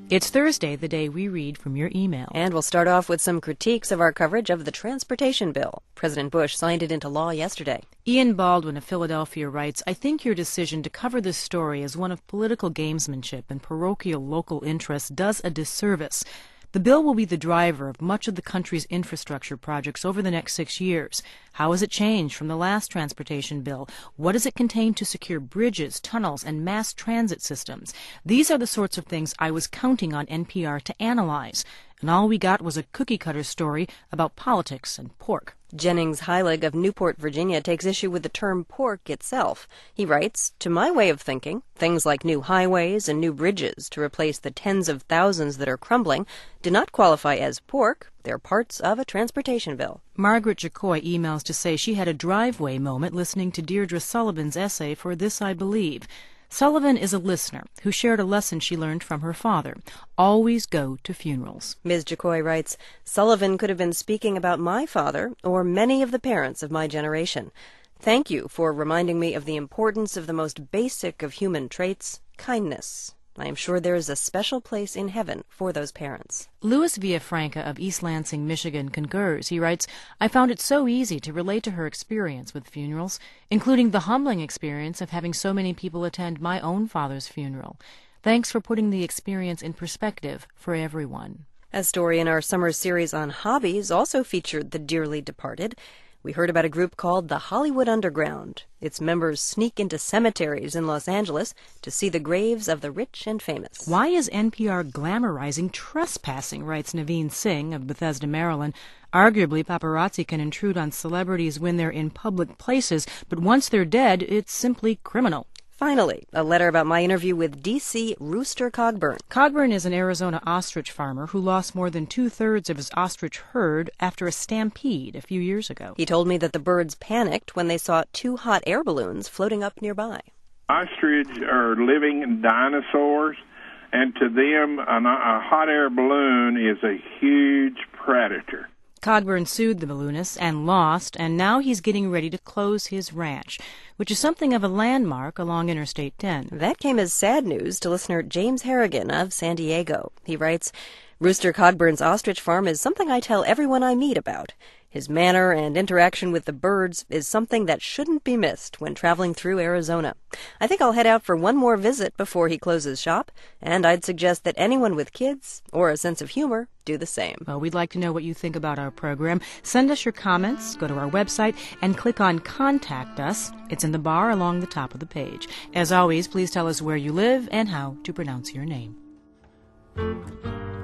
It's Thursday, the day we read from your email. And we'll start off with some critiques of our coverage of the transportation bill. President Bush signed it into law yesterday. Ian Baldwin of Philadelphia writes, I think your decision to cover this story as one of political gamesmanship and parochial local interests does a disservice. The bill will be the driver of much of the country's infrastructure projects over the next 6 years. How has it changed from the last transportation bill? What does it contain to secure bridges, tunnels, and mass transit systems? These are the sorts of things I was counting on NPR to analyze. And all we got was a cookie-cutter story about politics and pork. Jennings Heilig of Newport, Virginia, takes issue with the term pork itself. He writes, to my way of thinking, things like new highways and new bridges to replace the tens of thousands that are crumbling do not qualify as pork. They're parts of a transportation bill. Margaret Jacoy emails to say she had a driveway moment listening to Deirdre Sullivan's essay for This I Believe. Sullivan is a listener who shared a lesson she learned from her father. Always go to funerals. Ms. Jacoy writes, Sullivan could have been speaking about my father or many of the parents of my generation. Thank you for reminding me of the importance of the most basic of human traits, kindness. I am sure there is a special place in heaven for those parents. Louis Villafranca of East Lansing, Michigan, concurs. He writes, I found it so easy to relate to her experience with funerals, including the humbling experience of having so many people attend my own father's funeral. Thanks for putting the experience in perspective for everyone. A story in our summer series on hobbies also featured the dearly departed. We heard about a group called the Hollywood Underground. Its members sneak into cemeteries in Los Angeles to see the graves of the rich and famous. Why is NPR glamorizing trespassing, writes Naveen Singh of Bethesda, Maryland. Arguably, paparazzi can intrude on celebrities when they're in public places, but once they're dead, it's simply criminal. Finally, a letter about my interview with D.C. Rooster Cogburn. Cogburn is an Arizona ostrich farmer who lost more than 2/3 of his ostrich herd after a stampede a few years ago. He told me that the birds panicked when they saw 2 hot air balloons floating up nearby. Ostrich are living dinosaurs, and to them, a hot air balloon is a huge predator. Cogburn sued the balloonists and lost, and now he's getting ready to close his ranch, which is something of a landmark along Interstate 10. That came as sad news to listener James Harrigan of San Diego. He writes, Rooster Cogburn's ostrich farm is something I tell everyone I meet about. His manner and interaction with the birds is something that shouldn't be missed when traveling through Arizona. I think I'll head out for one more visit before he closes shop, and I'd suggest that anyone with kids or a sense of humor do the same. Well, we'd like to know what you think about our program. Send us your comments, go to our website, and click on Contact Us. It's in the bar along the top of the page. As always, please tell us where you live and how to pronounce your name.